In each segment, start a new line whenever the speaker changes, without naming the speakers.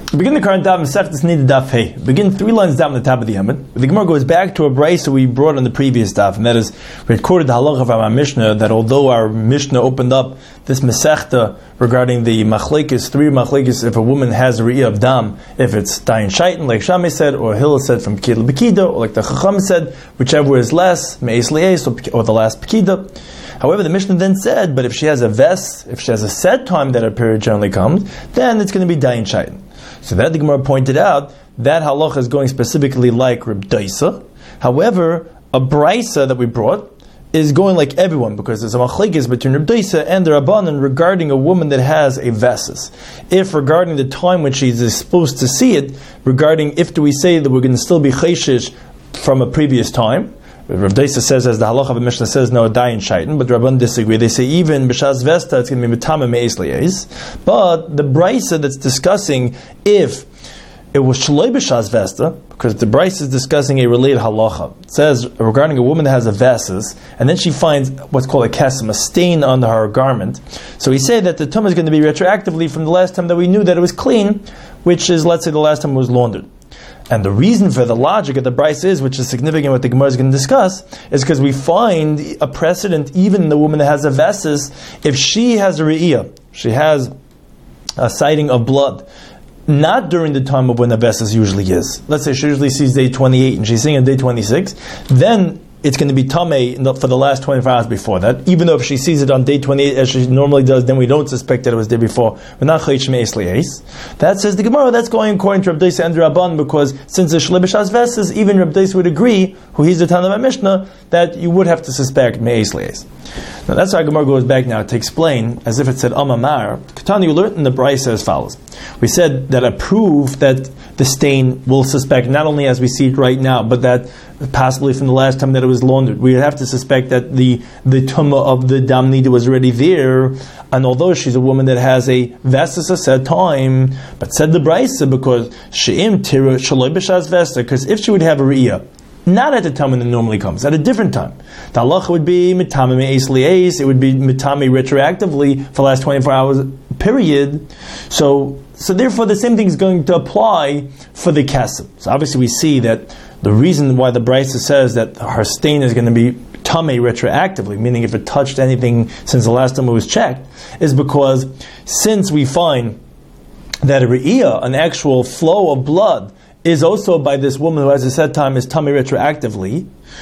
Begin the current daf Masechtas Nida Daf Hey. Begin 3 lines down on the top of the Yamid. The Gemara goes back to a brayso we brought on the previous daf, and that is we had quoted the halacha of our Mishnah that although our Mishnah opened up this Masechta regarding the machlekes, 3 machlekes, if a woman has a re'iyah of dam, if it's dayin shaitan, like Shammai said, or Hillel said from Pekida Bekida, or like the Chacham said, whichever is less, me'es li'es, or the last Pekida. However, the Mishnah then said, but if she has a ves, if she has a set time that her period generally comes, then it's going to be dayin shaitan. So that the Gemara pointed out, that halacha is going specifically like Reb Daisa. However, a brisa that we brought is going like everyone, because there's a machlekes between Reb Daisa and the Rabbanan regarding a woman that has a vesis. If regarding the time when she is supposed to see it, regarding if do we say that we're going to still be chayshish from a previous time, Rav Daisa says, as the halacha of the Mishnah says, no, dayin shaitan, but Rabban disagree. They say even b'shas vesta it's going to be mitame me'es li'es. But the brisa that's discussing if it was shaloi b'shas vesta, because the brisa is discussing a related halacha. It says regarding a woman that has a vesis, and then she finds what's called a kesem, a stain on her garment. So we say that the tumah is going to be retroactively from the last time that we knew that it was clean, which is, let's say, the last time it was laundered. And the reason for the logic of the brisa is, which is significant what the Gemara is going to discuss, is because we find a precedent even in the woman that has a vesis, if she has a re'iyah, she has a sighting of blood, not during the time of when the vesis usually is. Let's say she usually sees day 28 and she's seeing on day 26, then it's going to be tamei for the last 24 hours before that. Even though if she sees it on day 28 as she normally does, then we don't suspect that it was day before. We're not chayish me'es li'es. That says the Gemara, that's going according to Reb Daisa and Rabban, because since the shlei b'shas vesis, even Reb Daisa would agree, who he's the Tana of Mishnah, that you would have to suspect me'es li'es. Now that's why Gemara goes back now to explain, as if it said Amamar. Katani, you learned in the brisa as follows. We said that a proof that the stain will suspect, not only as we see it right now, but that possibly from the last time that it was laundered, we would have to suspect that the tumah of the dam nida was already there, and although she's a woman that has a vesis a set time, but said the brisa, because she'im tira shaloi b'shas vesta, because if she would have a re'iyah, not at the time when it normally comes, at a different time, the halacha would be mitame me'es li'es, it would be mitame retroactively for the last 24 hours period. So therefore the same thing is going to apply for the kesem. So obviously we see that the reason why the brisa says that her stain is going to be tamei retroactively, meaning if it touched anything since the last time it was checked, is because since we find that a re'iyah, an actual flow of blood, is also by this woman who has a set time is tamei retroactively.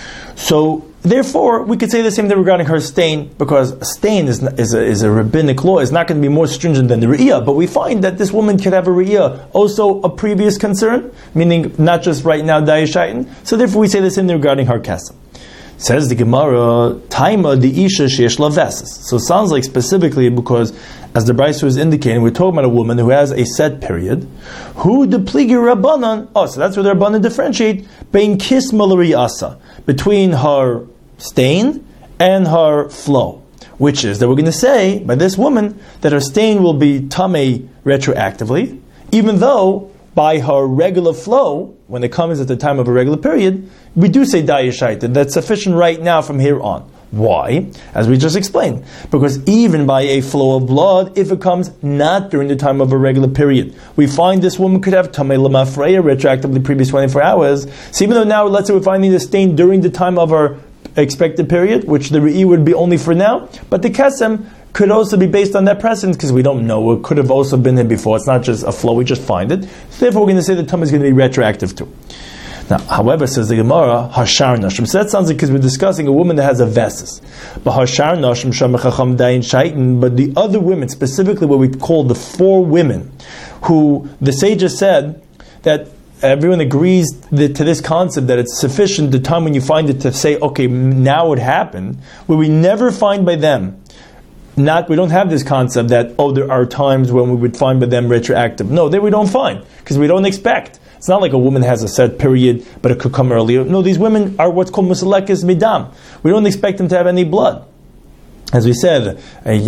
So therefore, we could say the same thing regarding her stain, because a stain is a rabbinic law, is not going to be more stringent than the re'iyah. But we find that this woman could have a re'iyah, also a previous concern, meaning not just right now dayin shaitan. So therefore, we say the same thing regarding her kesem. Says the Gemara, Taima the isha sheyesh la vesis. So it sounds like specifically because, as the brisa was indicating, we're talking about a woman who has a set period. Who the pligi rabbanan? Oh, so that's where the rabbanan differentiate bein kisma l'riyasa, between her stain and her flow, which is that we're going to say by this woman that her stain will be tamei retroactively, even though by her regular flow, when it comes at the time of a regular period, we do say dayin shaitan. That's sufficient right now from here on. Why? As we just explained. Because even by a flow of blood, if it comes not during the time of a regular period, we find this woman could have tamei l'mafreya retroactively previous 24 hours. So even though now, let's say we're finding the stain during the time of our expected period, which the re'i would be only for now, but the kesem could also be based on that precedent, because we don't know. It could have also been there before. It's not just a flow, we just find it. So therefore we're going to say the tumah is going to be retroactive too. Now, however, says the Gemara, hashar nashim. So that sounds like because we're discussing a woman that has a vesis. But hashar nashim shamachacham dayin shaitan. But the other women, specifically what we call the 4 women, who the sages said that everyone agrees to this concept that it's sufficient the time when you find it to say, okay, now it happened, where we never find by them. We don't have this concept that, there are times when we would find by them retroactive. No, we don't find, because we don't expect. It's not like a woman has a set period, but it could come earlier. No, these women are what's called musalekes midam. We don't expect them to have any blood. As we said,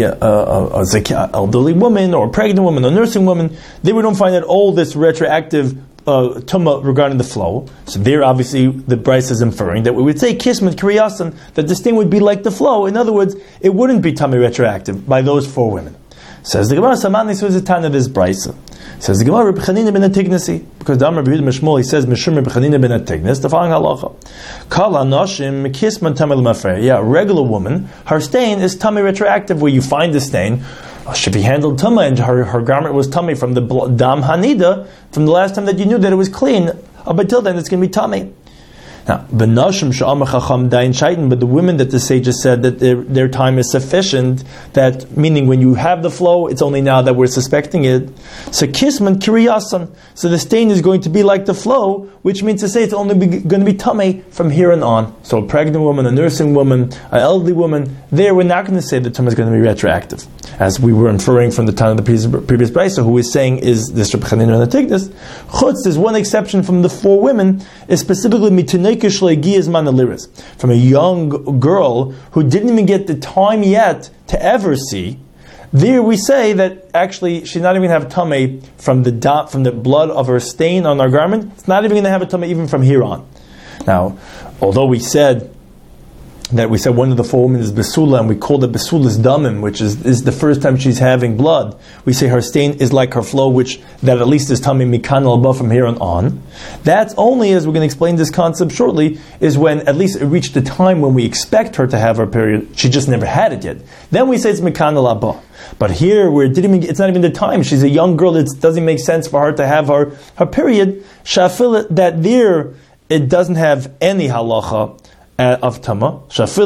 a elderly woman, or a pregnant woman, or a nursing woman, we don't find that all this retroactive tumah regarding the flow. So there, obviously, the brisa is inferring that we would say kismet kriyasan, that this thing would be like the flow. In other words, it wouldn't be tumah retroactive by those 4 women. Says the Gemara, Samani is a tan of this brisa. Says the Gemara, Reb Chanina ben Atignasi, because the Amar B'Yehuda Mishmol, he says, Mishum Reb Chanina ben Atignas, the following halacha. Kal hanoshim kisman tamei l'mafrei. Yeah, a regular woman, her stain is tummy retroactive, where you find the stain. Should be handled tummy, and her garment was tummy from the dam hanida, from the last time that you knew that it was clean. Up until then, it's going to be tummy. Now, but the women that the sages said that their time is sufficient, that meaning when you have the flow, it's only now that we're suspecting it. So kisman kiriyasan. So the stain is going to be like the flow, which means to say it's only going to be tummy from here and on. So a pregnant woman, a nursing woman, an elderly woman, there we're not going to say the tummy is going to be retroactive, as we were inferring from the time of the previous brisa, who is saying is this Reb Chanina and Atignas. Chutz, there's one exception from the 4 women, is specifically mitunei from a young girl who didn't even get the time yet to ever see. There we say that actually she's not even going to have a tummy from the blood of her stain on our garment. It's not even going to have a tummy even from here on. Now, although we said one of the 4 women is Besula, and we called it Besula's Damim, which is the first time she's having blood. We say her stain is like her flow, which that at least is Tamim Mikan al-Ba from here on. That's only, as we're going to explain this concept shortly, is when at least it reached the time when we expect her to have her period. She just never had it yet. Then we say it's Mikan al-Ba. But here, it's not even the time. She's a young girl. It doesn't make sense for her to have her period. Shafil, that there, it doesn't have any halacha of tama,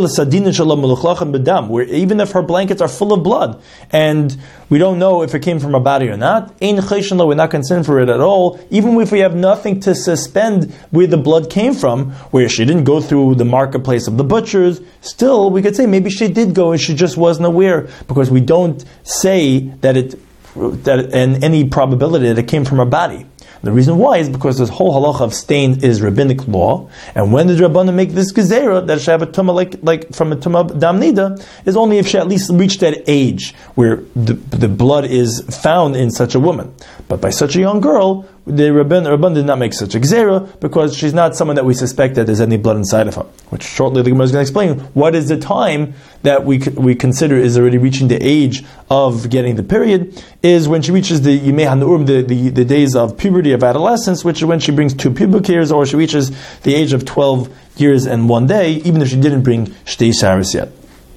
where even if her blankets are full of blood and we don't know if it came from her body or not, we're not concerned for it at all. Even if we have nothing to suspend where the blood came from, where she didn't go through the marketplace of the butchers, still we could say maybe she did go and she just wasn't aware, because we don't say that in any probability that it came from her body. The reason why is because this whole halacha of stain is rabbinic law, and when did Rabbanan make this gezerah that she have a tumah like from a tumah damnida is only if she at least reached that age where the blood is found in such a woman. But by such a young girl, the Rabban did not make such a gezerah because she's not someone that we suspect that there's any blood inside of her. Which shortly the Gemara is going to explain what is the time that we consider is already reaching the age of getting the period, is when she reaches the Yimei HaNeurim, the days of puberty, of adolescence, which is when she brings 2 pubic hairs, or she reaches the age of 12 years and 1 day, even if she didn't bring Shtei Saris yet.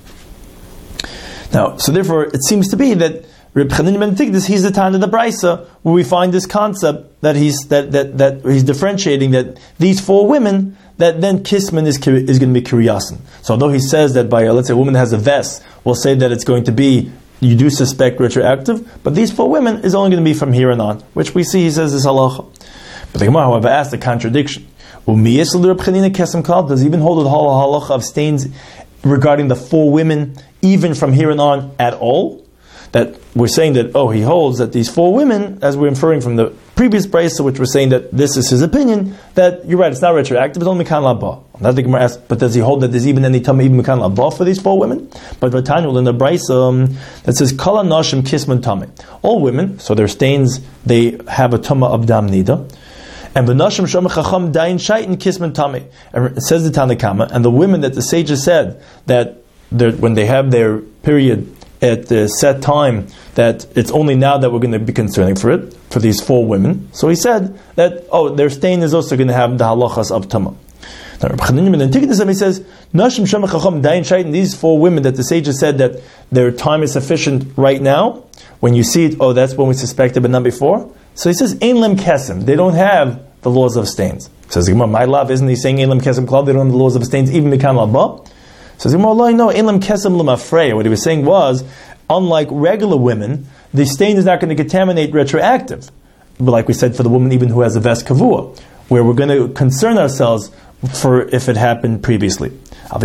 Now, so therefore, it seems to be that Reb Chanina ben Tigdas, he's the Tana of the Brisa, where we find this concept that he's differentiating that these 4 women, that then Kisman is going to be Kiriyasin. So although he says that by, let's say a woman has a vest, we'll say that it's going to be, you do suspect retroactive, but these 4 women is only going to be from here and on, which we see he says is halacha. But the Gemara, however, asks the contradiction. Does he even hold the whole halacha of stains regarding the 4 women, even from here and on at all? That we're saying that, he holds that these 4 women, as we're inferring from the previous brisa, which we're saying that this is his opinion, that you're right, it's not retroactive, it's only Mikan Labba. Not the Gemara asks, but does he hold that there's even any Tama, even Mikan Labba for these 4 women? But Vatanyul in the brisa that says, Kala Nashim Kisman Tame. All women, so their stains, they have a Tama of Dam Nida. And V'nashim Shom Chacham Dain Shaitin Kisman Tame. And it says the Tanakama, and the women that the sages said that when they have their period at the set time, that it's only now that we're going to be concerning for it, for these 4 women. So he said that, their stain is also going to have the halachas of Tama. Now, Reb Chanina ben Tigdas, he says, Nashim Shem Chacham Dain Shaitin, these 4 women that the sages said that their time is sufficient right now, when you see it, that's when we suspected, but not before. So he says, Ein Lem Kesem, they don't have the laws of stains. Says Gemara, my love, isn't he saying Ein Lem Kesem Klal, they don't have the laws of stains, even Mikan Labba? Says Gemara, no, Ein Lem Kesem L'mafrei. What he was saying was, unlike regular women, the stain is not going to contaminate retroactive. But like we said, for the woman even who has a vest kavua, where we're going to concern ourselves for if it happened previously. But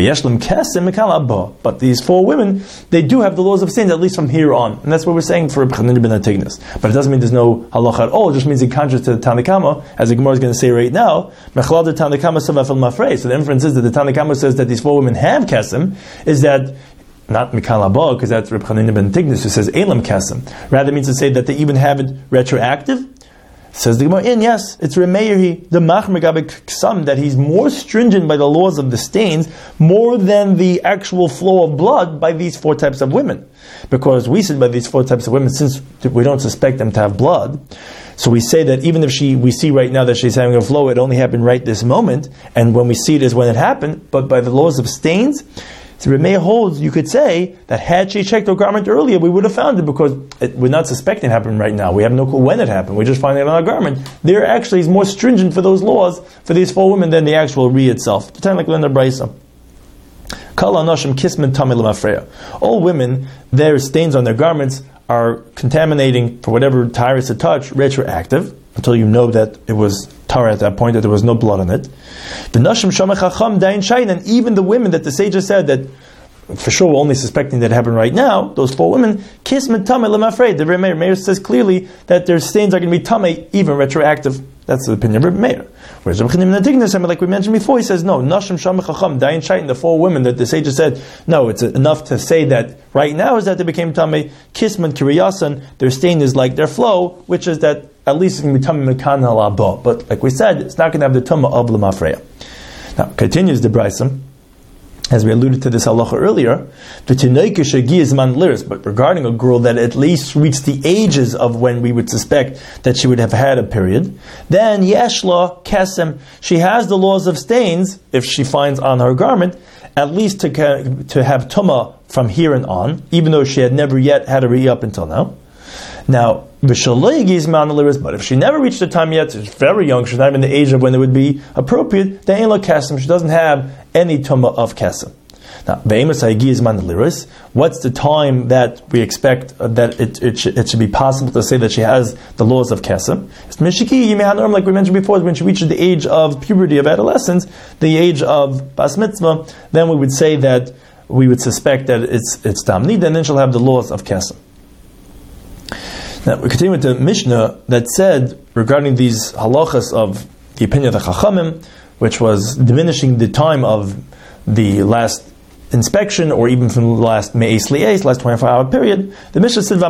these 4 women, they do have the laws of stains, at least from here on. And that's what we're saying for Reb Chanina ben Tignas. But it doesn't mean there's no halacha at all. It just means in contrast to the Tanakama, as the Gemara is going to say right now, so the inference is that the Tanakama says that these 4 women have kesem, is that not Mikan Labba, because that's Reb Chanina ben Tignas who says Elam Kesem. Rather means to say that they even have it retroactive. Says the Gemara, yes, it's Remeirhi, the Machmer Gabe Ksam, that he's more stringent by the laws of the stains, more than the actual flow of blood by these 4 types of women. Because we said by these 4 types of women, since we don't suspect them to have blood, so we say that even if we see right now that she's having a flow, it only happened right this moment, and when we see it is when it happened, but by the laws of stains, so Remeir holds, you could say, that had she checked her garment earlier, we would have found it, because we're not suspecting it happened right now. We have no clue when it happened. We just find it on our garment. There actually is more stringent for those laws, for these 4 women, than the actual Re itself. Pretend like Linda Braisa. All women, their stains on their garments are contaminating for whatever tyrus to touch, retroactive, until you know that it was Tara at that point, that there was no blood on it. And even the women that the sages said that for sure we're only suspecting that it happened right now, those 4 women, the Meir says clearly that their stains are going to be tamei, even retroactive. That's the opinion of Meir. Whereas like we mentioned before, he says, no, Nashim Shamach Chacham, Dayan Shaitan, the 4 women that the sages said, no, it's enough to say that right now is that they became tamei, Kisman Kiriyasan, their stain is like their flow, which is that at least it's going to be tamei mekan halaba. But like we said, it's not going to have the tumah of Lamafreya. Now, continues the Braisa, as we alluded to this halacha earlier, but regarding a girl that at least reached the ages of when we would suspect that she would have had a period, then yeshla kesem, she has the laws of stains, if she finds on her garment, at least to have tumah from here and on, even though she had never yet had a re up until now. Now, but if she never reached the time yet, she's very young, she's not even the age of when it would be appropriate, then she doesn't have any tumah of kesem. Now, what's the time that we expect that it should be possible to say that she has the laws of kesem? Like we mentioned before, when she reaches the age of puberty, of adolescence, the age of bas mitzvah, then we would say that we would suspect that it's damnid, and then she'll have the laws of kesem. Now, we continue with the Mishnah that said, regarding these halachas of the opinion of the Chachamim, which was diminishing the time of the last inspection, or even from the last me'es li'es, last 24-hour period, the Mishnah said,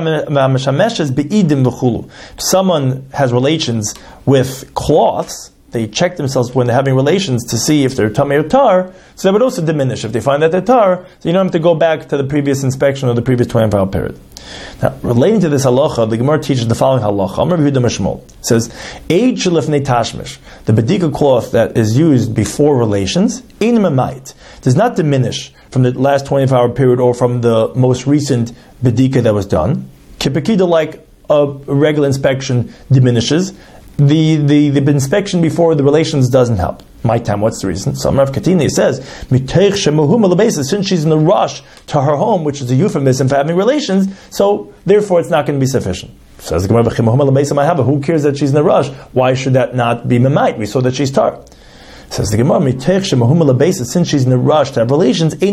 if someone has relations with cloths, they check themselves when they're having relations to see if they're tamei or tar, so that would also diminish. If they find that they're tar, so you don't have to go back to the previous inspection or the previous 24-hour period. Now, relating to this halacha, the Gemara teaches the following halacha. Amar Yehuda Mishmol says, "Eid shelifnei tashmish, the bedika cloth that is used before relations, ein memait, does not diminish from the last 24-hour period or from the most recent bedika that was done. Kipakida, like a regular inspection, diminishes. The inspection before the relations doesn't help. My time, what's the reason? So Rav Katini says, since she's in the rush to her home, which is a euphemism for having relations, so therefore it's not going to be sufficient. Says the Gemara, who cares that she's in a rush? Why should that not be memait? We saw that she's tar. Says the Gemara, since she's in a rush to have relations, she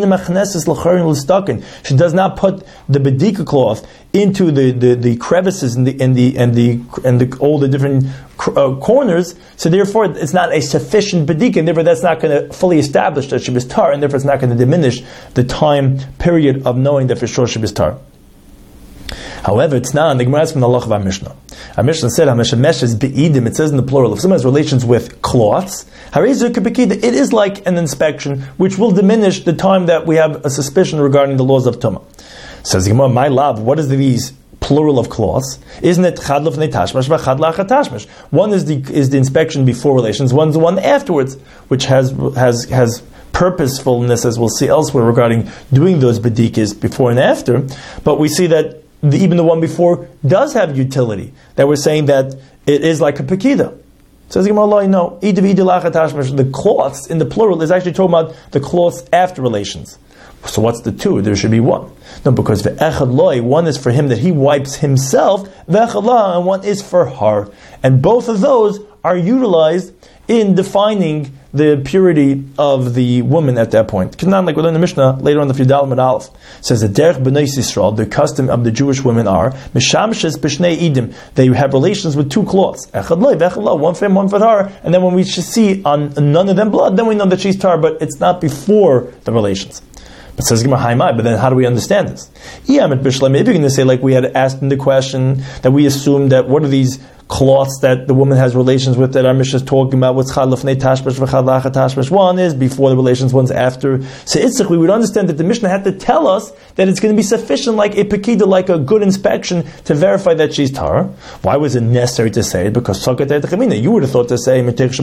does not put the bedika cloth into the crevices and all the different corners. So therefore, it's not a sufficient bedika, and therefore that's not going to fully establish that she was tar, and therefore it's not going to diminish the time period of knowing that for sure she was tar. However, it's not, and the Gemara is from the halacha of our Mishnah. Our Mishnah said, it says in the plural, if someone has relations with cloths, it is like an inspection, which will diminish the time that we have a suspicion regarding the laws of Tumah. Says the Gemara, my love, what is these plural of cloths? Isn't it chad lefnei tashmish v'chad la'achat tashmish? One is the inspection before relations, one's the one afterwards, which has purposefulness, as we'll see elsewhere, regarding doing those bedikas before and after. But we see that even the one before does have utility. That we're saying that it is like a pekida. Says the Gemara, no. The cloths in the plural is actually talking about the cloths after relations. So what's the two? There should be one. No, because ve'echad loy, one is for him that he wipes himself, ve'echad la, and one is for her. And both of those are utilized in defining the purity of the woman at that point. Not like we learn in the Mishnah later on the Yudal Mid Aleph says the derech b'nei Yisrael, the custom of the Jewish women are mishamshes b'shnei idim. They have relations with two cloths, echad loy, v'echad la, one for him, one for her. And then when we see on none of them blood, then we know that she's tar, but it's not before the relations. But says Gemara, but then how do we understand this? Maybe you're going to say, like we had asked in the question, that we assume that what are these cloths that the woman has relations with that our Mishnah is talking about. What's chad lefnei tashmish v'chad lachat tashmish? One is before the relations, one's after. So itzich, we would understand that the Mishnah had to tell us that it's going to be sufficient, like a pekida, like a good inspection, to verify that she's tahar. Why was it necessary to say it? Because you would have thought to say,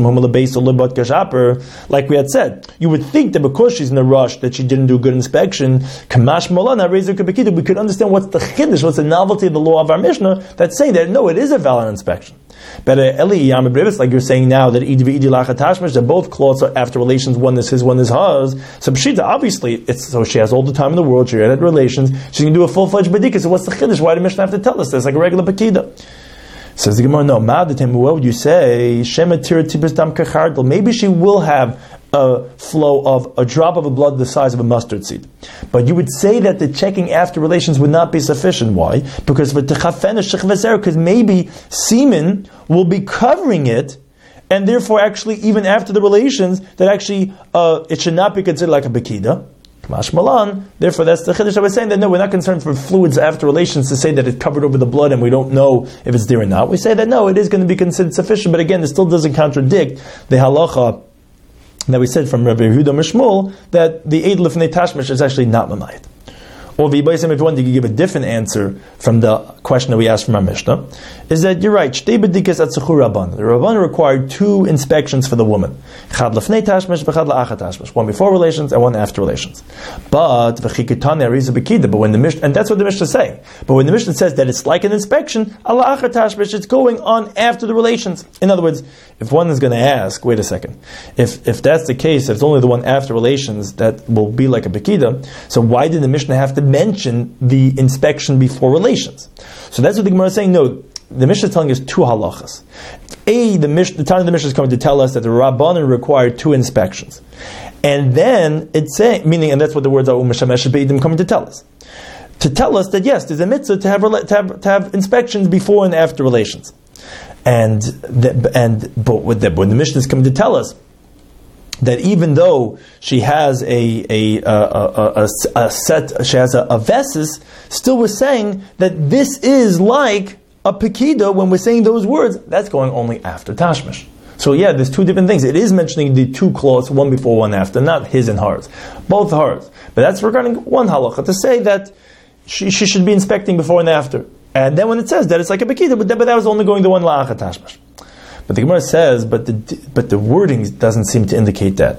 like we had said, you would think that because she's in a rush that she didn't do a good inspection, we could understand what's the chiddush, what's the novelty of the law of our Mishnah that's saying that no, it is a valid inspection. But like you're saying now that that both cloths are after relations, one is his, one is hers. So Pshita, obviously, so she has all the time in the world, she had relations, she can do a full-fledged bedika. So what's the chiddush? Why did Mishnah have to tell us this? Like a regular pekida. Says the Gemara, no, what would you say? Maybe she will have a flow of a drop of a blood the size of a mustard seed. But you would say that the checking after relations would not be sufficient. Why? Because maybe semen will be covering it, and therefore actually even after the relations, that actually it should not be considered like a bekida. Therefore, that's the chiddush. I was saying that no, we're not concerned for fluids after relations to say that it's covered over the blood and we don't know if it's there or not. We say that no, it is going to be considered sufficient, but again, it still doesn't contradict the halacha that we said from Rabbi Yehuda Mishmul that the Eid Lefnei Tashmish is actually not Mamayit. Or if you wanted to give a different answer from the question that we asked from our Mishnah, is that you're right. Shtei bedikas atzuchu rabban. The rabban required two inspections for the woman. Chad lefnei tashmish, v'chad la'achat tashmish. One before relations and one after relations. But v'chikitane ariza bekida. But when the Mishnah, and that's what the Mishnah is saying. But when the Mishnah says that it's like an inspection, ala'achat tashmish, it's going on after the relations. In other words, if one is going to ask, wait a second, if that's the case, if it's only the one after relations that will be like a bekida, so why did the Mishnah have to mention the inspection before relations? So that's what the Gemara is saying. No, the Mishnah is telling us two halachas. The time of the Mishnah is coming to tell us that the Rabbanan required two inspections. And then it's saying, meaning, and that's what the words are u'mishamesh beidim coming to tell us. To tell us that yes, there's a mitzvah to have inspections before and after relations. But when the Mishnah is coming to tell us that even though she has a vesis, still we're saying that this is like a pekida. When we're saying those words, that's going only after tashmish. So yeah, there's two different things. It is mentioning the two cloths, one before, one after, not his and hers, both hers. But that's regarding one halacha to say that she should be inspecting before and after. And then when it says that it's like a pekida, but that was only going the one la'achat tashmish. But the Gemara says, but the wording doesn't seem to indicate that.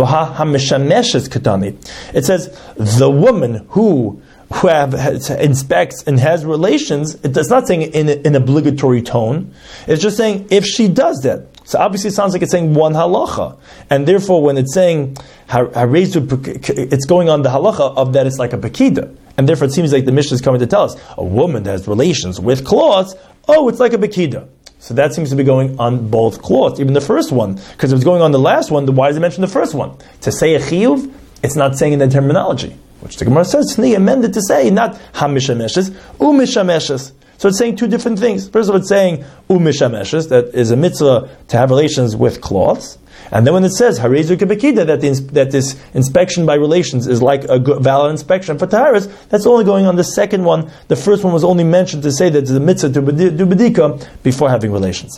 It says the woman who inspects and has relations. It's not saying in an obligatory tone. It's just saying if she does that. So obviously it sounds like it's saying one halacha, and therefore when it's saying it's going on the halacha of that it's like a pekida, and therefore it seems like the Mishnah is coming to tell us a woman that has relations with cloths. Oh, it's like a pekida. So that seems to be going on both cloths, even the first one, because it was going on the last one. Why does it mention the first one? To say a chiyuv, it's not saying in that terminology, which the Gemara says Tzni amended to say not hamishameshes, umishameshes. So it's saying two different things. First of all, it's saying umishameshes, that is a mitzvah to have relations with cloths. And then when it says harezu kebekida, that this inspection by relations is like a valid inspection for taharas, that's only going on the second one. The first one was only mentioned to say that it's a mitzvah to do bedika before having relations.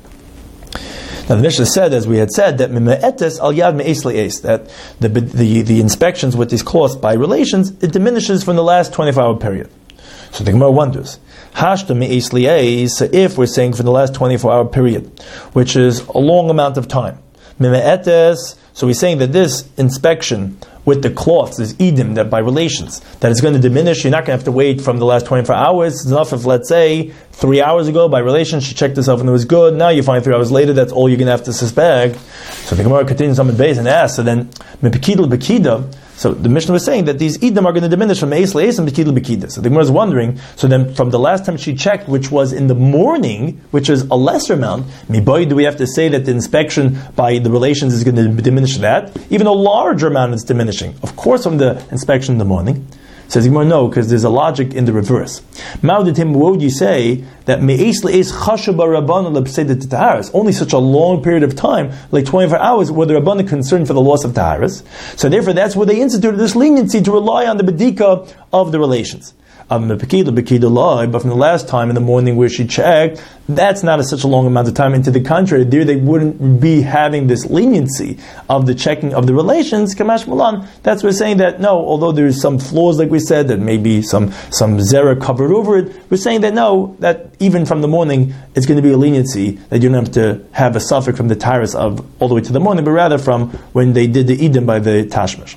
Now the Mishnah said, as we had said, that mime'etes al yad me'es le'es, that the inspections with these cloths by relations, it diminishes from the last 24-hour period. So the Gemara wonders, hashta me'es le'es, so if we're saying for the last 24-hour period, which is a long amount of time, mime'etes, so we're saying that this inspection with the cloths is idim, that by relations, that it's going to diminish. You're not going to have to wait from the last 24 hours. It's enough if, let's say, 3 hours ago, by relations, she checked herself and it was good. Now you find 3 hours later, that's all you're going to have to suspect. So the Gemara continues on the base and asks, so then, mepekida l'bekida, so the Mishnah was saying that these idim are going to diminish from eis le'es and bekida l'bekida. So the Gemara is wondering, so then from the last time she checked, which was in the morning, which is a lesser amount, miboy, do we have to say that the inspection by the relations is going to diminish that? Even a larger amount is diminishing. Of course, from the inspection in the morning. Says Gemara, no, because there's a logic in the reverse. Ma'uditim, what would you say that me'es le'es chashuba rabbanon l'pseidet taharas? Only such a long period of time, like 24 hours, were the rabbanon concerned for the loss of taharas. So therefore, that's where they instituted this leniency to rely on the bedika of the relations. of Mepekida, Bekida Lai, but from the last time in the morning where she checked, that's not such a long amount of time. And to the contrary, there they wouldn't be having this leniency of the checking of the relations, Kamash Mulan. That's we're saying that no, although there's some flaws, like we said, that maybe some zera covered over it, we're saying that no, that even from the morning, it's going to be a leniency, that you don't have to have a suffix from the Tyrus of all the way to the morning, but rather from when they did the Edom by the Tashmish.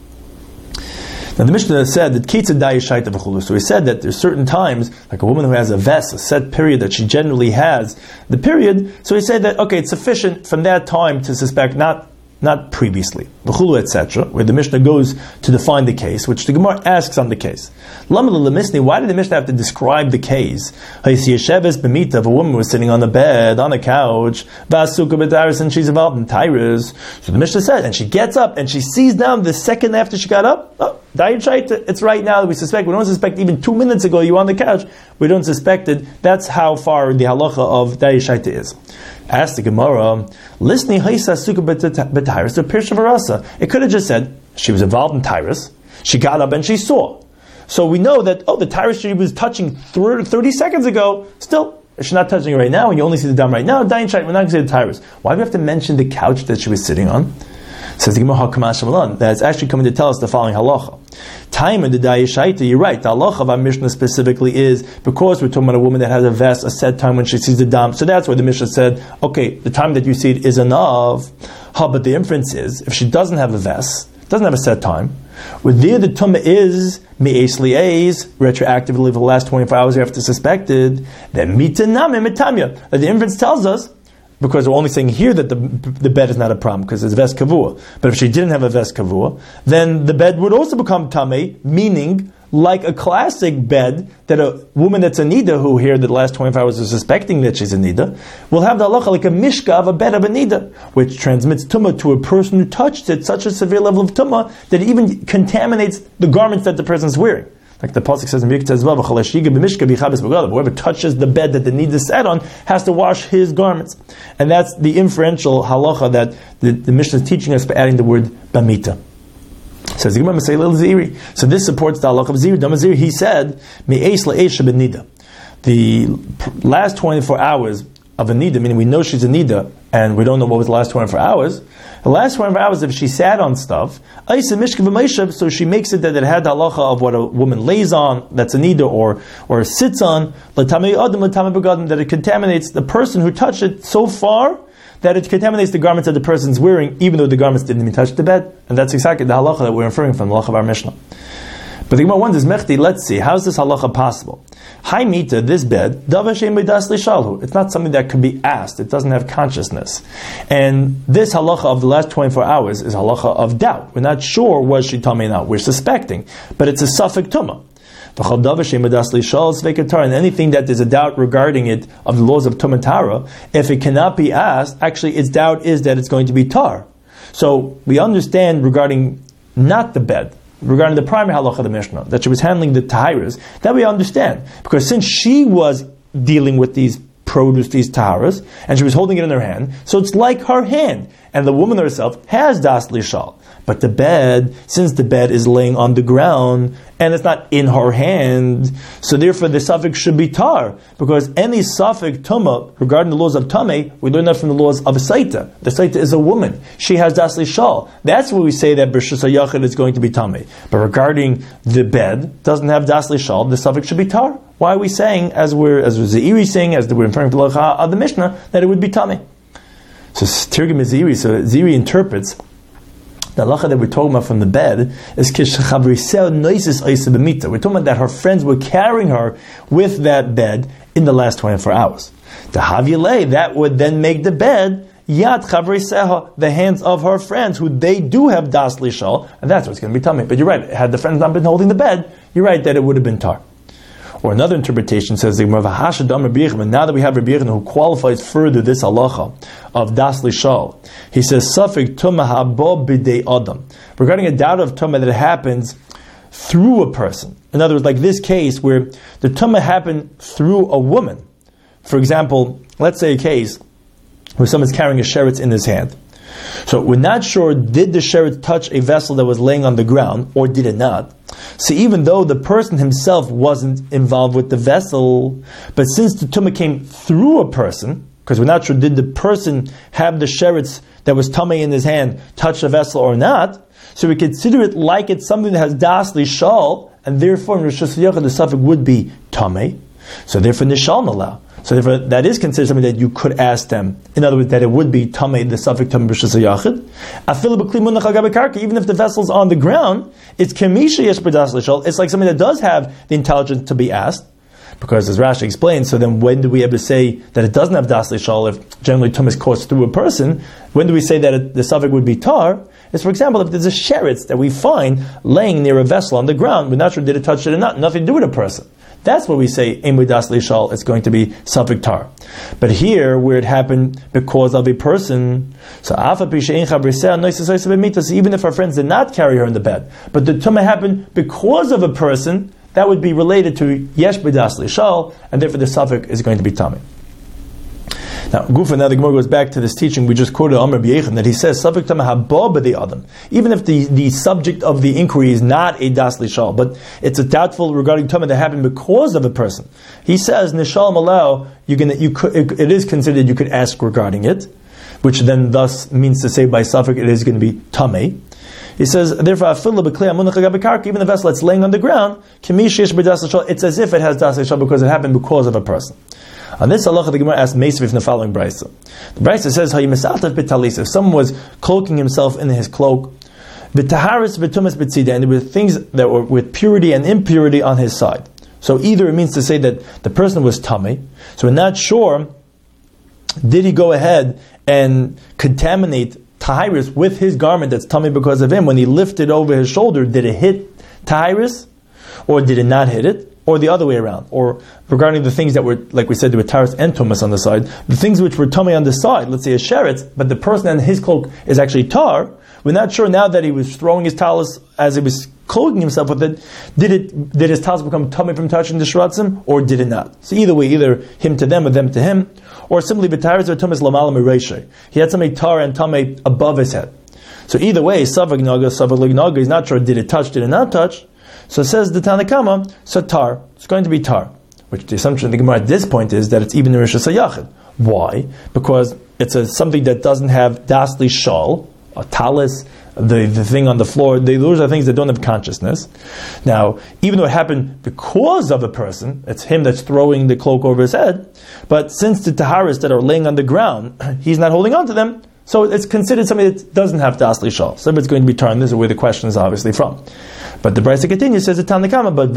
Now the Mishnah said that Kitza Dai Shaita V'chulu. So he said that there's certain times, like a woman who has a vest, a set period that she generally has, the period, so he said that, okay, it's sufficient from that time to suspect not previously, V'chulu, etc., where the Mishnah goes to define the case, which the Gemara asks on the case. Why did the Mishnah have to describe the case? If a woman was sitting on the bed, on a couch, and she's involved in Tyrus, so the Mishnah said, and she gets up, and she sees down the second after she got up, it's right now that we suspect. We don't suspect even 2 minutes ago you were on the couch. We don't suspect it. That's how far the halacha of Dai Shaita is. Ask the Gemara, listening b'Tyrus, the Pirsha Varasa. It could have just said she was involved in Tyrus. She got up and she saw. So we know that the Tyrus she was touching 30 seconds ago. Still, she's not touching it right now, and you only see the dam right now. Dai Shaita, we're not going to say the Tyrus. Why do we have to mention the couch that she was sitting on? Says the Gemara HaKamash Malan, that it's actually coming to tell us the following halacha. Time in the Dai Shaita, you're right. The halacha of our Mishnah specifically is because we're talking about a woman that has a vest, a set time when she sees the dam. So that's why the Mishnah said, okay, the time that you see it is enough. But the inference is, if she doesn't have a vest, doesn't have a set time, where there the tumah is me'es li'es, retroactively for the last 24 hours after suspected, then mitaname mitamya. That the inference tells us, because we're only saying here that the bed is not a problem because it's vest kavua. But if she didn't have a vest kavua, then the bed would also become tamei, meaning like a classic bed that a woman that's a nida, who here the last 24 hours is suspecting that she's a nida, will have the halacha like a mishka of a bed of a nida, which transmits tumah to a person who touched it such a severe level of tumah that it even contaminates the garments that the person is wearing. Like the pasuk says in Mikta as well, whoever touches the bed that the nida sat on has to wash his garments. And that's the inferential halacha that the Mishnah is teaching us by adding the word bamita. Says Ziri. So this supports the halacha of Ziri. Damaziri, he said, the last 24 hours of a nida, meaning we know she's a nida, and we don't know what was the last 24 hours. The last 24 hours, if she sat on stuff, so she makes it that it had the halacha of what a woman lays on, that's a nida, or sits on, that it contaminates the person who touched it so far that it contaminates the garments that the person's wearing, even though the garments didn't even touch the bed. And that's exactly the halacha that we're inferring from the halacha of our Mishnah. But the Gemara wonders, Mechti, let's see, how is this halacha possible? Hai mita, this bed, it's not something that can be asked. It doesn't have consciousness. And this halacha of the last 24 hours is halacha of doubt. We're not sure was she tummy or not. We're suspecting. But it's a suffix tumah. And anything that there's a doubt regarding it of the laws of Tumatara, if it cannot be asked, actually its doubt is that it's going to be tar. So we understand regarding not the bed, regarding the primary halacha of the Mishnah, that she was handling the taharas, that we understand. Because since she was dealing with these produce, these taharas, and she was holding it in her hand, so it's like her hand. And the woman herself has das lishal. But the bed, since the bed is laying on the ground, and it's not in her hand, so therefore the suffix should be tar. Because any suffix tumah, regarding the laws of tameh, we learn that from the laws of a saita. The saita is a woman. She has das lishal. That's where we say that b'rshus hayachid is going to be tameh. But regarding the bed, doesn't have das lishal, the suffix should be tar. Why are we saying, as Zeiri saying, as we're inferring to the halacha of the Mishnah, that it would be tameh? So Tirgum is Ziri. So Ziri interprets the halacha that we're talking about from the bed is we're talking about that her friends were carrying her with that bed in the last 24 hours. The Havyalei, that would then make the bed Yad Chavriseha, the hands of her friends, who they do have Das Lishal, and that's what's going to be tummy. But you're right, had the friends not been holding the bed, you're right that it would have been tar. Or another interpretation says, now that we have Rabbi Yechon who qualifies further this halacha of Das Lishal, he says, Safik Tumah Habo Bidei Adam, regarding a doubt of Tumah that happens through a person. In other words, like this case where the Tumah happened through a woman. For example, let's say a case where someone's carrying a sheretz in his hand. So we're not sure, did the sheretz touch a vessel that was laying on the ground, or did it not? So even though the person himself wasn't involved with the vessel, but since the tumah came through a person, because we're not sure did the person have the sheretz that was tummy in his hand touch the vessel or not, so we consider it like it's something that has das lishal, and therefore in Rosh Hashanah the suffix would be tummy. So therefore nishal nala. So therefore that is considered something that you could ask them. In other words, that it would be tummy, the suffix tummy Rosh Hashanah. Even if the vessel's on the ground, it's kemisha yesh b'das lishal. It's like something that does have the intelligence to be asked. Because as Rashi explains, so then when do we ever say that it doesn't have das lishal if generally tum is caused through a person? When do we say that the suffix would be tar? Is, for example, if there's a sheretz that we find laying near a vessel on the ground, we're not sure did it touch it or not, nothing to do with a person. That's what we say, ein das lishal, it's going to be suffix tar. But here, where it happened because of a person, so even if our friends did not carry her in the bed, but the tumah happened because of a person, that would be related to yesh b'das lishal, and therefore the suffix is going to be tummy. Now, Gufa, now the Gemara goes back to this teaching we just quoted Amr B'yechem, that he says suffix tumah haba b'di adam. Even if the subject of the inquiry is not a das lishal, but it's a doubtful regarding tumah that happened because of a person, he says nishal malau. It is considered you could ask regarding it, which then thus means to say by suffix it is going to be tummy. He says, therefore, even the vessel that's laying on the ground, it's as if it has das lishal because it happened because of a person. On this halacha, the Gemara asks Meisvif in the following brisa. The brisa says, if someone was cloaking himself in his cloak, and there were things that were with purity and impurity on his side. So either it means to say that the person was tummy, so we're not sure, did he go ahead and contaminate Tahiris with his garment that's tummy because of him? When he lifted over his shoulder, did it hit Tahiris? Or did it not hit it? Or the other way around? Or regarding the things that were, like we said, there were Tahiris and Tumas on the side, the things which were tummy on the side, let's say a sheretz, but the person and his cloak is actually tar, we're not sure now that he was throwing his talis as he was clothing himself with it, did his talis become tummy from touching the shratzim, or did it not? So either way, either him to them or them to him, or simply b'taris or tumas lamalam ereishay. He had something tar and tummy above his head. So either way, savag naga, he's not sure did it touch, did it not touch. So it says the Tanakama, so tar, it's going to be tar. Which the assumption of the Gemara at this point is that it's even in Rosh Hashanah. Why? Because it's something that doesn't have das lishal, a talis, the thing on the floor, those are things that don't have consciousness. Now, even though it happened because of a person, it's him that's throwing the cloak over his head, but since the taharis that are laying on the ground, he's not holding on to them, so it's considered something that doesn't have das lishal. So it's going to be turned. This is where the question is obviously from. But the Brisa continues, says the Tanakama, but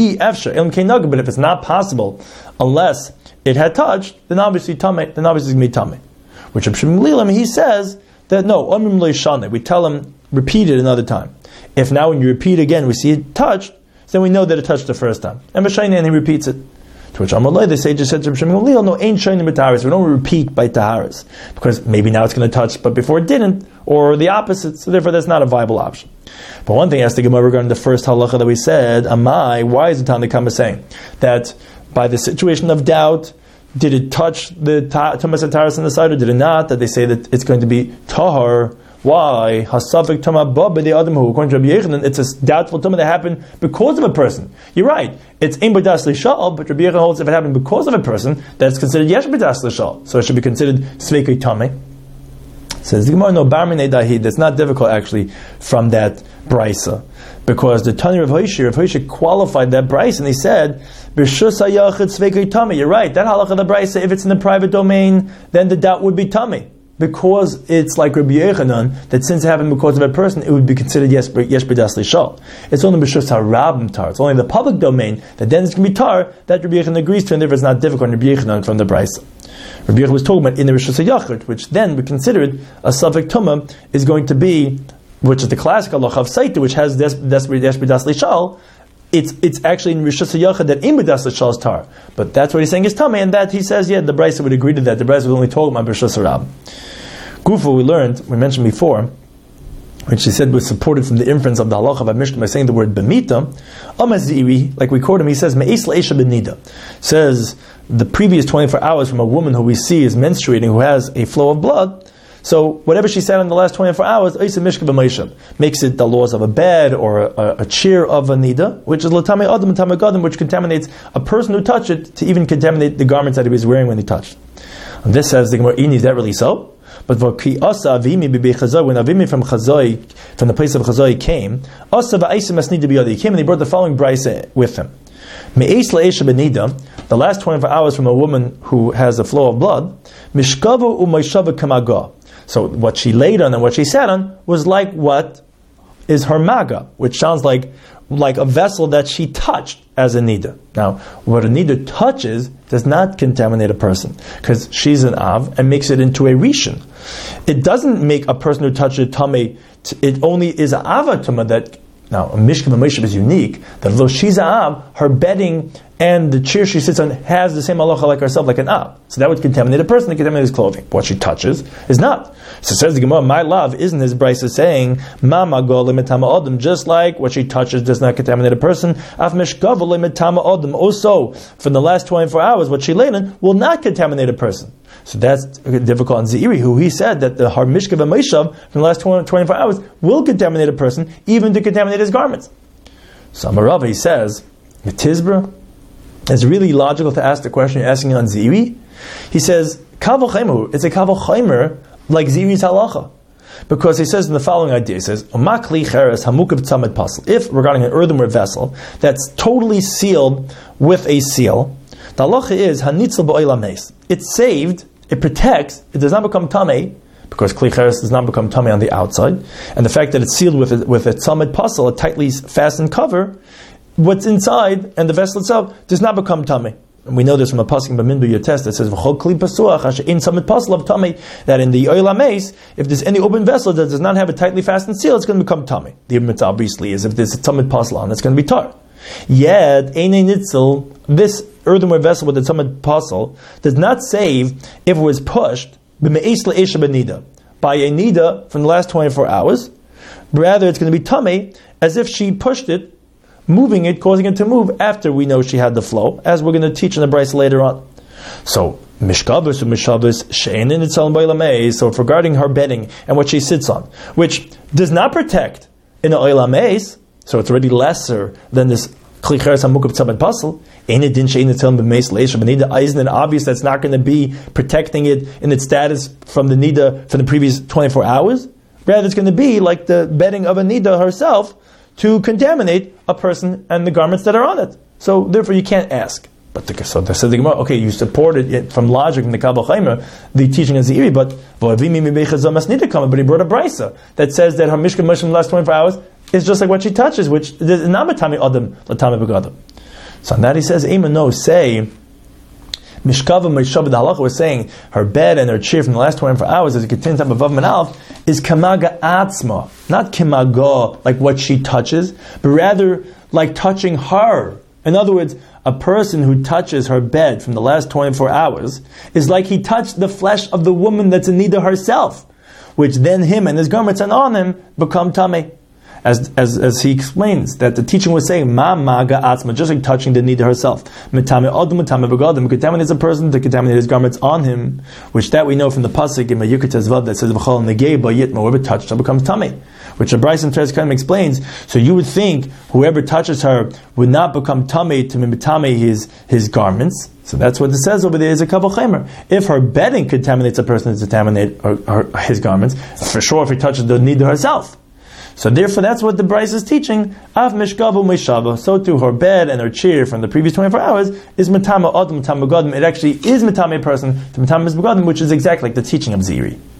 if it's not possible, unless it had touched, then obviously it's going to be tummy. Which he says that no, we tell him, repeat it another time. If now when you repeat again, we see it touched, then we know that it touched the first time. And he repeats it. To which Amalai, the sage said to Rabbi Shimon Gamliel, no, ain't shaynim b'taharis. We don't repeat by taharis. Because maybe now it's going to touch, but before it didn't, or the opposite, so therefore that's not a viable option. But one thing has to Gemara regarding the first halacha that we said, Amai, why is the Tanakama saying that by the situation of doubt, did it touch the tumas and taharis on the side or did it not? That they say that it's going to be tahar. Why? Hasafik tumah ba the adam who according to Rabbi Yechanan, it's a doubtful tumah that happened because of a person. You're right. It's ein b'das lishal, but Rabbi Yechanan holds if it happened because of a person, that's considered yesh b'das lishal. So it should be considered sveikei tumah. Says the Gemara, no barminei dahid. That's not difficult actually from that brisa, because the Tani Rav Hoshi qualified that brisa and he said b'shus hayachid sveikei tumah. You're right. That halacha the brisa, if it's in the private domain, then the doubt would be tummy. Because it's like Rabbi Yechanan, that since it happened because of a person, it would be considered yesh b'das lishal. It's only b'shus harabim tar. It's only the public domain that then it's going to be tar that Rabbi Yechanan agrees to, and therefore it's not difficult on Rabbi Yechanan from the brisa. Rabbi Yechanan was talking about in the Rishus HaYachid, which then we consider it a suffix tumah is going to be, which is the classic halacha of Saita, which has yesh b'das lishal. It's actually in Rishus HaYachid that in b'das lishal is tar. But that's what he's saying is tumah, and that he says, yeah, the brisa would agree to that. The brisa was only talking about Rishus HaRab. Gufa, we mentioned before, which he said was supported from the inference of the halacha of Mishnah by saying the word b'mita. Like we quote him, he says me'es la'esha b'nida. Says the previous 24 hours from a woman who we see is menstruating, who has a flow of blood. So whatever she said in the last 24 hours, makes it the laws of a bed or a chair of a nida, which is latame adam and tamagadam, which contaminates a person who touched it to even contaminate the garments that he was wearing when he touched. And this says the Gemara, is that really so? But when Avimi from the place of Chazai came, he came and he brought the following brisa with him. The last 24 hours from a woman who has a flow of blood, so what she laid on and what she sat on was like what is her maga, which sounds like a vessel that she touched as a nida. Now, what a nida touches does not contaminate a person, because she's an av and makes it into a rishon. It doesn't make a person who touched it tummy. It only is an ava tumah that. Now, a mishkan b'meishav is unique, that though she's an av, her bedding and the chair she sits on has the same halacha like herself, like an av. So that would contaminate a person, and contaminate his clothing. What she touches is not. So says the Gemara, my love, isn't his brisa saying, Mama go limitama odom, just like what she touches does not contaminate a person, af mishkav limitama odom. Also, from the last 24 hours, what she laid in will not contaminate a person. So that's difficult on Zeiri, who he said that the har mishkav and meishav from the last 24 hours will contaminate a person, even to contaminate his garments. So Amarava, he says, Mitizbra, it's really logical to ask the question you're asking on Zeiri. He says, Kavol Chaimer, it's a Kavol Chaimer like Zeiri's halacha. Because he says in the following idea, he says, Omakli cheres hamukav tzamid pasel. If, regarding an earthenware vessel that's totally sealed with a seal, the halacha is hanitzel ba'olam meis. It's saved, it protects, it does not become tamei, because kli cheres does not become tamei on the outside, and the fact that it's sealed with a tzamid pasel, a tightly fastened cover, what's inside and the vessel itself does not become tamei. And we know this from a pasuk in B'mindu Yotest that says v'chol kli pasuach asher in tzamid pasel of tamei, that in the olam meis, if there's any open vessel that does not have a tightly fastened seal, it's going to become tamei. The mitzvah obviously is if there's a tzamid pasel on, it's going to be tar. Yet einei nitzel, this earthenware vessel with the tzamid pasel does not save if it was pushed b'me'es le'esha b'nida, by a nida from the last 24 hours. Rather, it's going to be tamei as if she pushed it, moving it, causing it to move after we know she had the flow, as we're going to teach in the brisa later on. So, mishkavus u'mishavus she'enin itzal b'olam meis. So, if regarding her bedding and what she sits on, which does not protect in the olam meis, so it's already lesser than this kli cheres hamukav tzamid pasel. Isn't it obvious that's not going to be protecting it in its status from the nida for the previous 24 hours? Rather, it's going to be like the bedding of a nida herself to contaminate a person and the garments that are on it. So therefore, you can't ask. But so they said the Gemara, okay, you supported it from logic in the Kavol Chaimer, the teaching of Zeiri, but he brought a brisa that says that her mishkan mush in the last 24 hours is just like what she touches, which is not matami adam latami begadim. So on that he says, no, say mishkava meishav, the halacha was saying her bed and her chair from the last 24 hours, as it contains time above manalf, is kamaga atzma, not kimaga, like what she touches, but rather like touching her. In other words, a person who touches her bed from the last 24 hours is like he touched the flesh of the woman that's in nida herself, which then him and his garments and on him become tamei. As he explains, that the teaching was saying, ma maga atzma, just like touching the nida herself. Metame odum, metame begadim, contaminates a person to contaminate his garments on him, which that we know from the pasuk in Mayukatez Vav that says, v'chol negei b'yitma, whoever touched her becomes tamei. Which the Bryce and Teres Kaim explains, so you would think whoever touches her would not become tamei to mitame his garments. So that's what it says over there is a Kavol Chaimer. If her bedding contaminates a person to contaminate his garments, for sure if he touches the nida herself. So therefore, that's what the Bryce is teaching. Av mishkavu meishava. So too, her bed and her chair from the previous 24 hours is metama adam metama begadim. It actually is metame person to metame begadim, which is exactly like the teaching of Zeiri.